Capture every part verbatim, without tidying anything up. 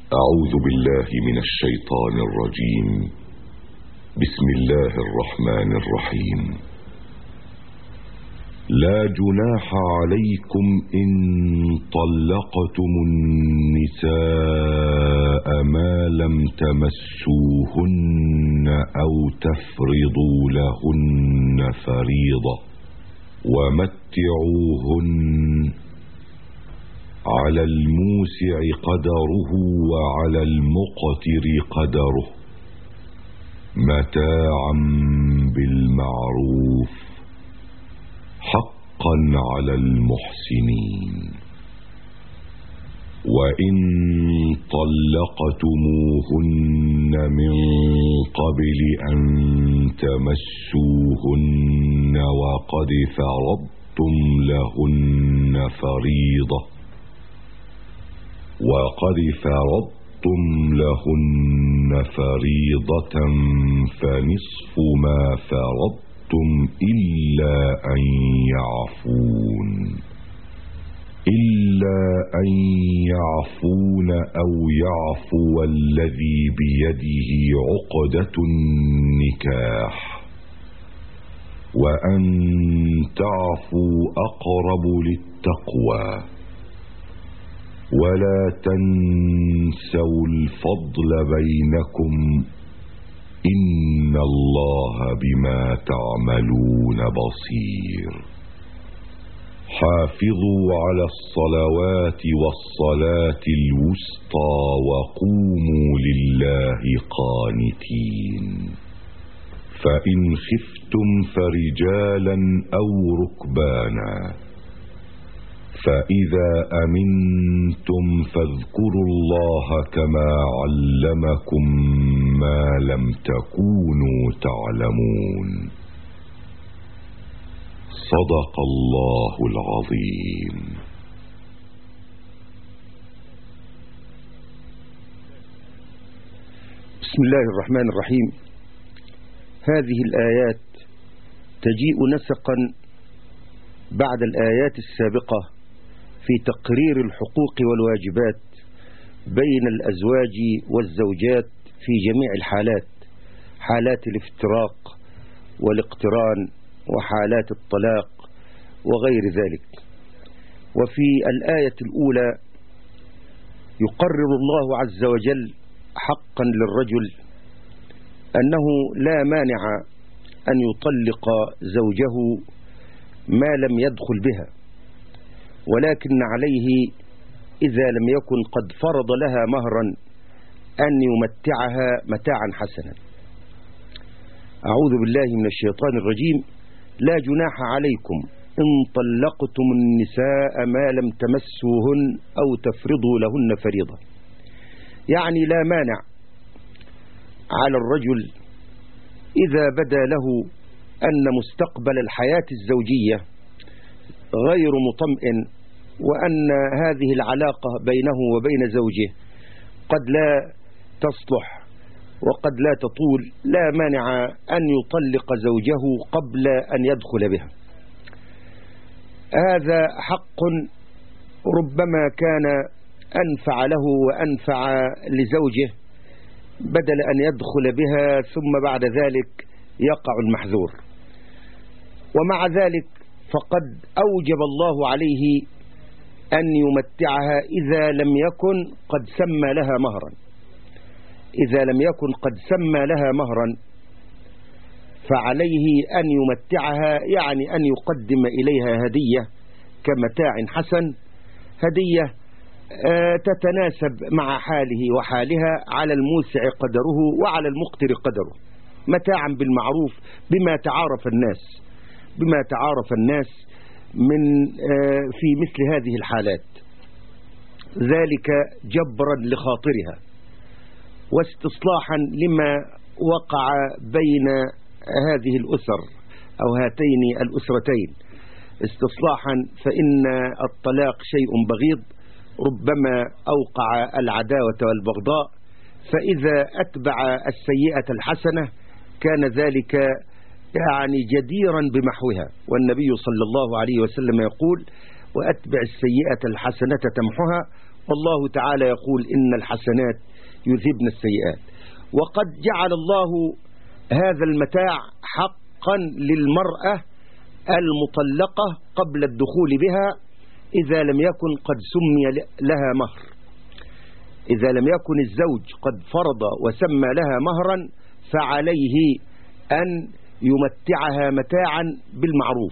أعوذ بالله من الشيطان الرجيم. بسم الله الرحمن الرحيم. لا جناح عليكم إن طلقتم النساء ما لم تمسوهن أو تفرضوا لهن فريضة ومتعوهن على الموسع قدره وعلى المقتر قدره متاعا بالمعروف حقا على المحسنين. وإن طلقتموهن من قبل أن تمسوهن وقد فرضتم لهن فريضة وقد فرضتم لهن فريضة فنصف ما فرضتم إلا أن يعفون إلا أن يعفون أو يعفو الذي بيده عقدة النكاح وأن تعفوا أقرب للتقوى ولا تنسوا الفضل بينكم إن الله بما تعملون بصير. حافظوا على الصلوات والصلاة الوسطى وقوموا لله قانتين. فإن خفتم فرجالا أو ركبانا فإذا أمنتم فاذكروا الله كما علمكم ما لم تكونوا تعلمون. صدق الله العظيم. بسم الله الرحمن الرحيم. هذه الآيات تجيء نسقا بعد الآيات السابقة في تقرير الحقوق والواجبات بين الأزواج والزوجات في جميع الحالات، حالات الافتراق والاقتران وحالات الطلاق وغير ذلك. وفي الآية الأولى يقرر الله عز وجل حقا للرجل أنه لا مانع أن يطلق زوجه ما لم يدخل بها، ولكن عليه إذا لم يكن قد فرض لها مهرا أن يمتعها متاعا حسنا. أعوذ بالله من الشيطان الرجيم. لا جناح عليكم إن طلقتم النساء ما لم تمسوهن أو تفرضوا لهن فريضة، يعني لا مانع على الرجل إذا بدا له أن مستقبل الحياة الزوجية غير مطمئن وأن هذه العلاقة بينه وبين زوجه قد لا تصلح وقد لا تطول، لا مانع أن يطلق زوجه قبل أن يدخل بها. هذا حق ربما كان أنفع له وأنفع لزوجه بدل أن يدخل بها ثم بعد ذلك يقع المحذور. ومع ذلك فقد أوجب الله عليه أن يمتعها إذا لم يكن قد سمى لها مهرا. إذا لم يكن قد سمى لها مهرا فعليه أن يمتعها، يعني أن يقدم إليها هدية كمتاع حسن، هدية تتناسب مع حاله وحالها على الموسع قدره وعلى المقتر قدره، متاعا بالمعروف بما تعارف الناس بما تعارف الناس من في مثل هذه الحالات، ذلك جبرا لخاطرها واستصلاحا لما وقع بين هذه الأسر أو هاتين الأسرتين. استصلاحا فإن الطلاق شيء بغيض ربما أوقع العداوة والبغضاء، فإذا أتبع السيئة الحسنة كان ذلك يعني جديرا بمحوها. والنبي صلى الله عليه وسلم يقول: وأتبع السيئة الحسنة تمحها والله تعالى يقول إن الحسنات يذهبن السيئات. وقد جعل الله هذا المتاع حقا للمرأة المطلقة قبل الدخول بها إذا لم يكن قد سمي لها مهر. إذا لم يكن الزوج قد فرض وسمى لها مهرا فعليه أن يمتعها متاعا بالمعروف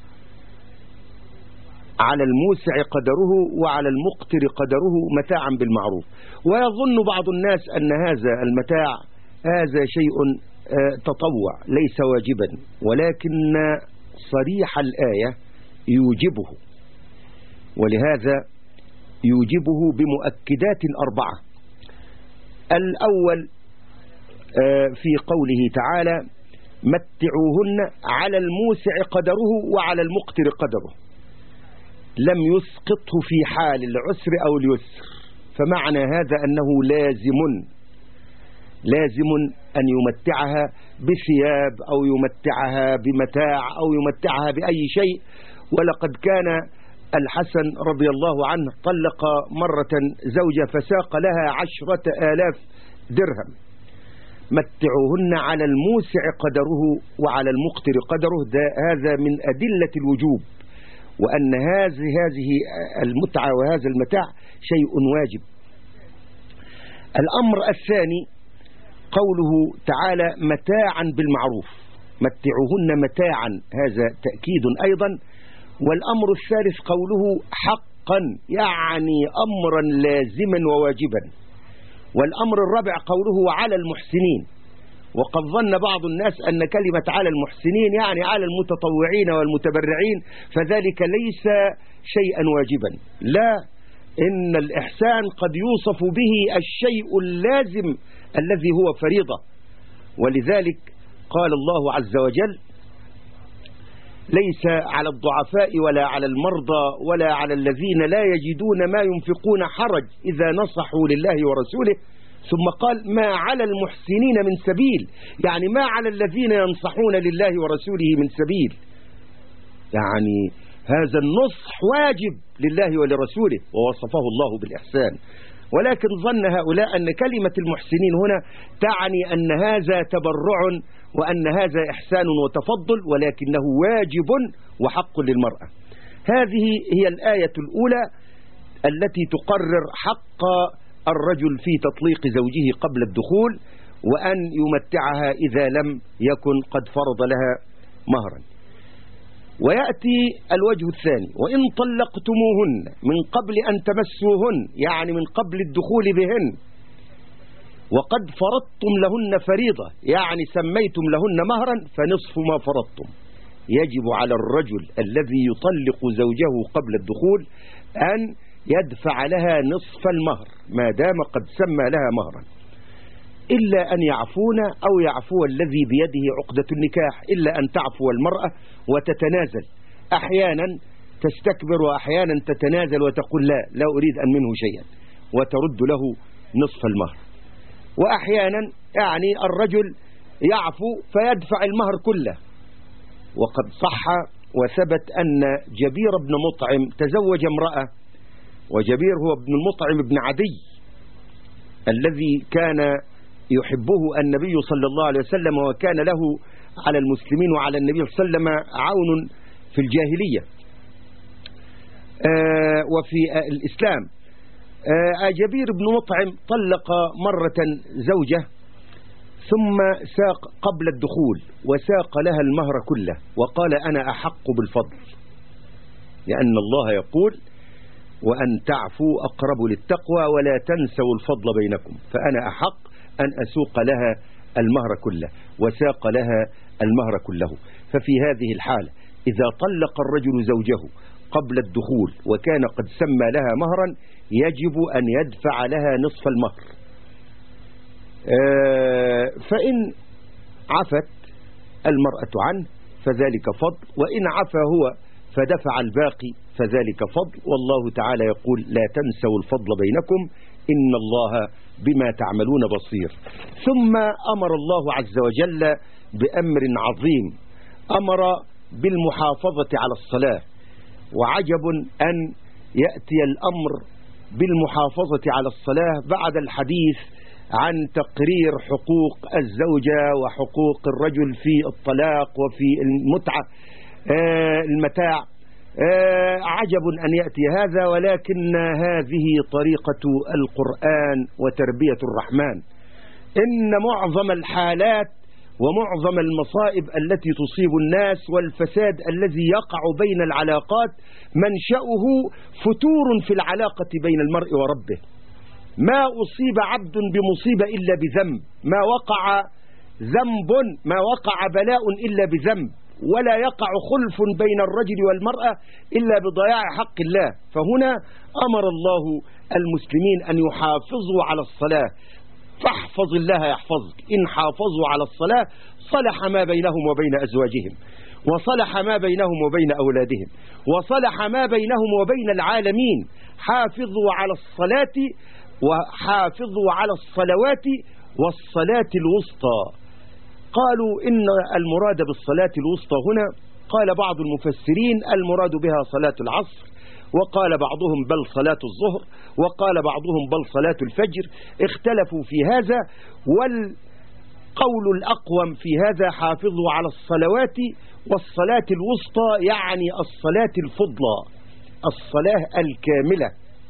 على الموسع قدره وعلى المقتر قدره متاعا بالمعروف. ويظن بعض الناس أن هذا المتاع هذا شيء تطوع ليس واجبا، ولكن صريح الآية يوجبه، ولهذا يوجبه بمؤكدات أربعة. الأول في قوله تعالى متعوهن على الموسع قدره وعلى المقتر قدره، لم يسقطه في حال العسر أو اليسر، فمعنى هذا أنه لازم لازم أن يمتعها بثياب أو يمتعها بمتاع أو يمتعها بأي شيء. ولقد كان الحسن رضي الله عنه طلق مرة زوجة فساق لها عشرة آلاف درهم. متعوهن على الموسع قدره وعلى المقتر قدره، هذا من أدلة الوجوب، وأن هذه هذه المتعة وهذا المتاع شيء واجب. الأمر الثاني قوله تعالى متاعا بالمعروف، متعوهن متاعا، هذا تأكيد أيضا. والأمر الثالث قوله حقا، يعني أمرا لازما وواجبا. والأمر الرابع قوله على المحسنين، وقد ظن بعض الناس أن كلمة على المحسنين يعني على المتطوعين والمتبرعين، فذلك ليس شيئا واجبا، لا، إن الإحسان قد يوصف به الشيء اللازم الذي هو فريضة. ولذلك قال الله عز وجل ليس على الضعفاء ولا على المرضى ولا على الذين لا يجدون ما ينفقون حرج إذا نصحوا لله ورسوله، ثم قال ما على المحسنين من سبيل، يعني ما على الذين ينصحون لله ورسوله من سبيل، يعني هذا النصح واجب لله ولرسوله ووصفه الله بالإحسان. ولكن ظن هؤلاء أن كلمة المحسنين هنا تعني أن هذا تبرع وأن هذا إحسان وتفضل، ولكنه واجب وحق للمرأة. هذه هي الآية الأولى التي تقرر حق الرجل في تطليق زوجه قبل الدخول، وأن يمتعها إذا لم يكن قد فرض لها مهرا. ويأتي الوجه الثاني وإن طلقتموهن من قبل أن تمسوهن، يعني من قبل الدخول بهن، وقد فرضتم لهن فريضة، يعني سميتم لهن مهرا، فنصف ما فرضتم. يجب على الرجل الذي يطلق زوجه قبل الدخول أن يدفع لها نصف المهر ما دام قد سمى لها مهرا، إلا أن يعفون أو يعفو الذي بيده عقدة النكاح، إلا أن تعفو المرأة وتتنازل، أحيانا تستكبر وأحيانا تتنازل وتقول لا لا أريد أن منه شيئا وترد له نصف المهر. وأحيانا يعني الرجل يعفو فيدفع المهر كله. وقد صح وثبت أن جبير بن مطعم تزوج امرأة، وجبير هو ابن المطعم بن عدي الذي كان يحبه النبي صلى الله عليه وسلم، وكان له على المسلمين وعلى النبي صلى الله عليه وسلم عون في الجاهلية آه وفي آه الإسلام. آه جبير بن مطعم طلق مرة زوجة ثم ساق قبل الدخول وساق لها المهر كله وقال أنا أحق بالفضل، لأن الله يقول وأن تعفوا أقرب للتقوى ولا تنسوا الفضل بينكم، فأنا أحق أن أسوق لها المهر كله، وساق لها المهر كله. ففي هذه الحالة إذا طلق الرجل زوجه قبل الدخول وكان قد سمى لها مهرا يجب أن يدفع لها نصف المهر، فإن عفت المرأة عنه فذلك فضل، وإن عفى هو فدفع الباقي فذلك فضل. والله تعالى يقول لا تنسوا الفضل بينكم إن الله بما تعملون بصير. ثم أمر الله عز وجل بأمر عظيم، أمر بالمحافظة على الصلاة. وعجب أن يأتي الأمر بالمحافظة على الصلاة بعد الحديث عن تقرير حقوق الزوجة وحقوق الرجل في الطلاق وفي المتعة المتاع. عجب أن يأتي هذا، ولكن هذه طريقة القرآن وتربية الرحمن. إن معظم الحالات ومعظم المصائب التي تصيب الناس والفساد الذي يقع بين العلاقات منشأه فتور في العلاقة بين المرء وربه. ما أصيب عبد بمصيبة إلا بذنب، ما وقع ذنب ما وقع بلاء إلا بذنب، ولا يقع خلف بين الرجل والمرأة إلا بضياع حق الله. فهنا أمر الله المسلمين أن يحافظوا على الصلاة، فاحفظ الله يحفظك. إن حافظوا على الصلاة صلح ما بينهم وبين أزواجهم، وصلح ما بينهم وبين أولادهم، وصلح ما بينهم وبين العالمين. حافظوا على الصلاة وحافظوا على الصلوات والصلاة الوسطى. قالوا إن المراد بالصلاة الوسطى هنا، قال بعض المفسرين المراد بها صلاة العصر، وقال بعضهم بل صلاة الظهر، وقال بعضهم بل صلاة الفجر. اختلفوا في هذا، والقول الأقوم في هذا حافظوا على الصلوات والصلاة الوسطى، يعني الصلاة الفضلى، الصلاة الكاملة،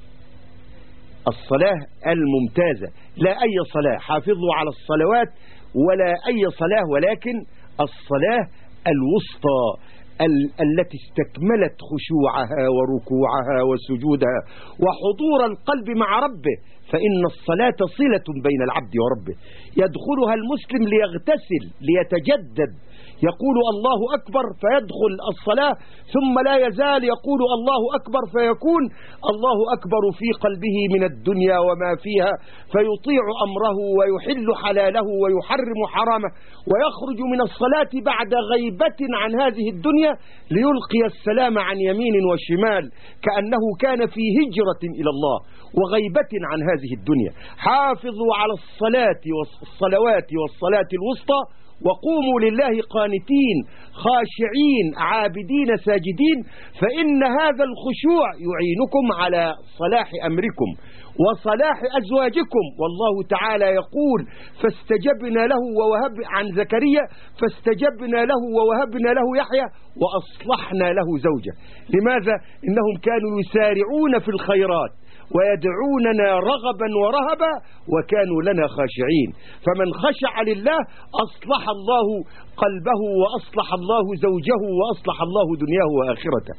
الصلاة الممتازة، لا أي صلاة. حافظوا على الصلوات ولا أي صلاة، ولكن الصلاة الوسطى ال التي استكملت خشوعها وركوعها وسجودها وحضور القلب مع ربه. فإن الصلاة صلة بين العبد وربه، يدخلها المسلم ليغتسل ليتجدد، يقول الله أكبر فيدخل الصلاة، ثم لا يزال يقول الله أكبر، فيكون الله أكبر في قلبه من الدنيا وما فيها، فيطيع أمره ويحل حلاله ويحرم حرامه، ويخرج من الصلاة بعد غيبة عن هذه الدنيا ليلقي السلام عن يمين وشمال، كأنه كان في هجرة إلى الله وغيبة عن هذه الدنيا. حافظوا على الصلاة والصلوات والصلاة الوسطى، وقوموا لله قانتين خاشعين عابدين ساجدين، فإن هذا الخشوع يعينكم على صلاح أمركم وصلاح أزواجكم. والله تعالى يقول فاستجبنا له ووهب عن زكريا فاستجبنا له ووهبنا له يحيى وأصلحنا له زوجة. لماذا؟ إنهم كانوا يسارعون في الخيرات ويدعوننا رغبا ورهبا وكانوا لنا خاشعين. فمن خشع لله أصلح الله قلبه وأصلح الله زوجه وأصلح الله دنياه وآخرته.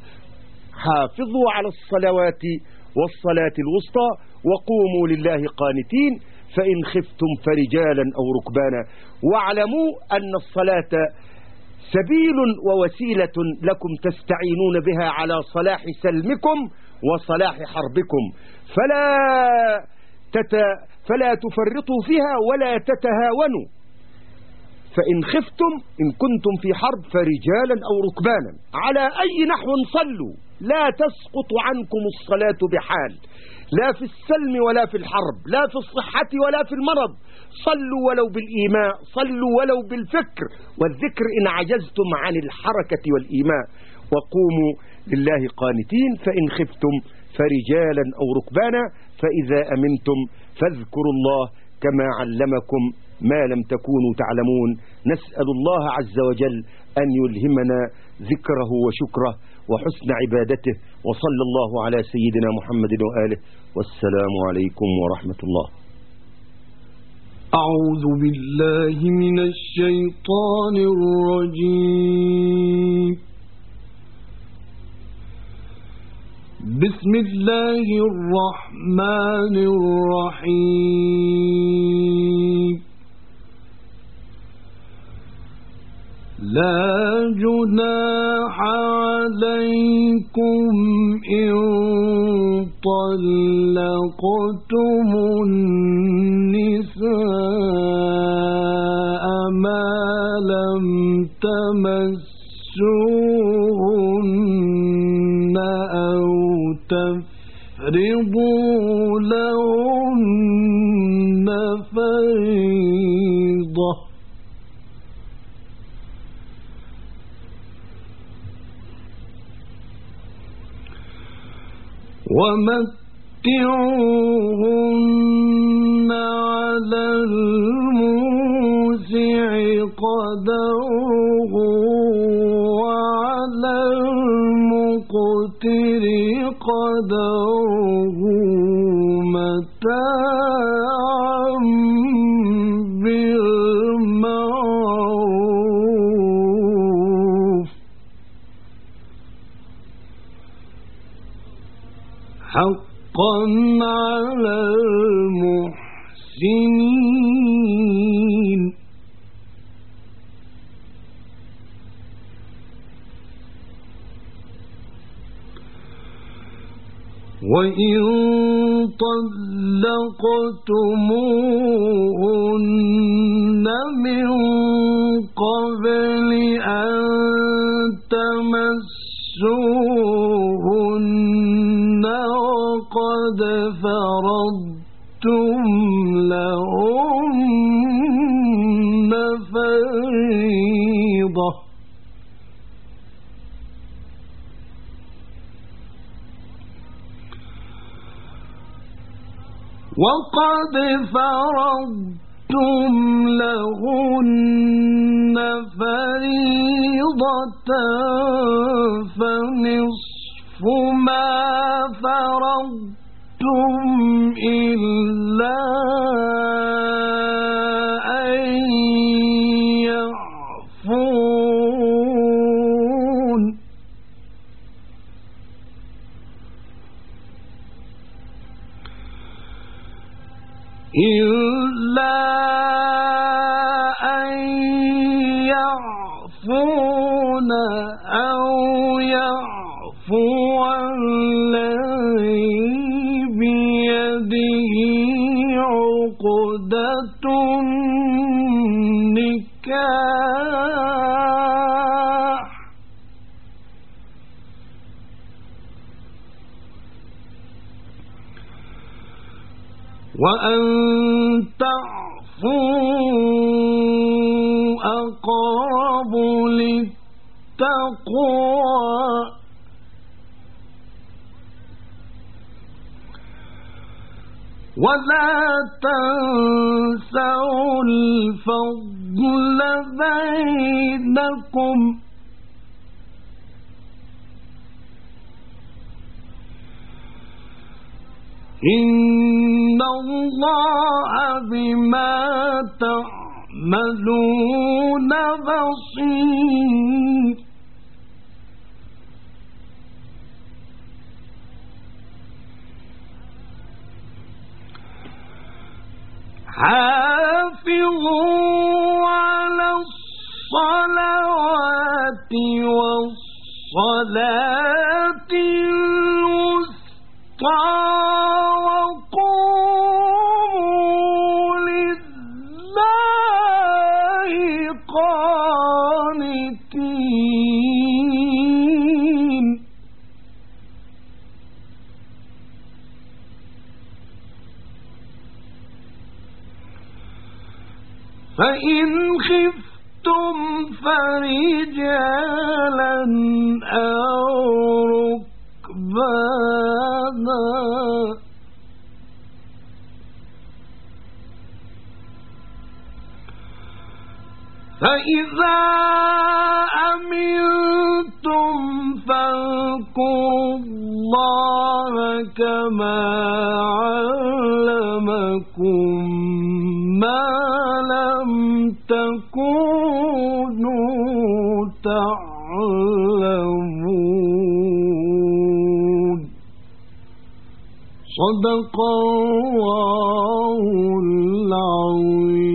حافظوا على الصلوات والصلاة الوسطى وقوموا لله قانتين، فإن خفتم فرجالا أو ركبانا. واعلموا أن الصلاة سبيل ووسيلة لكم تستعينون بها على صلاح سلمكم وصلاح حربكم، فلا تت... فلا تفرطوا فيها ولا تتهاونوا. فإن خفتم إن كنتم في حرب فرجالا أو ركبانا على أي نحو صلوا، لا تسقط عنكم الصلاة بحال، لا في السلم ولا في الحرب، لا في الصحة ولا في المرض. صلوا ولو بالإيماء، صلوا ولو بالفكر والذكر إن عجزتم عن الحركة والإيماء. وقوموا لله قانتين، فإن خفتم فرجالا أو ركبانا، فإذا أمنتم فاذكروا الله كما علمكم ما لم تكونوا تعلمون. نسأل الله عز وجل أن يلهمنا ذكره وشكره وحسن عبادته، وصلى الله على سيدنا محمد وآله، والسلام عليكم ورحمة الله. أعوذ بالله من الشيطان الرجيم. بسم الله الرحمن الرحيم. لا جناح عليكم إن طلقتم النساء ما لم تمسوهن أو تفرضوا لهن فريضة. ومتعوهن ومتعوهن على الموسع قدره وعلى المقتر قدره متاعا بالمعروف حقا على المحسنين وإن طلقتموهن من قبل أن تمسوهن وقد فرضتم لهن فريضة وقد فرضتم لهن فريضة فنصف ما فرضتم إلا أن يعفون إلا أن يعفون أو يعفو الذي بيده عقدة النكاح وأن تعفوا أقرب للتقوى ولا تنسوا الفضل بينكم إن الله بما تعملون بصير حافظوا على الصلوات والصلاة الوسطى وقوموا لله قانتين فإن خفتم فرجالا أو ركبانا فإذا أمنتم فاذكروا الله كما علمكم ما لم تكونوا تعلمون صدق الله العظيم.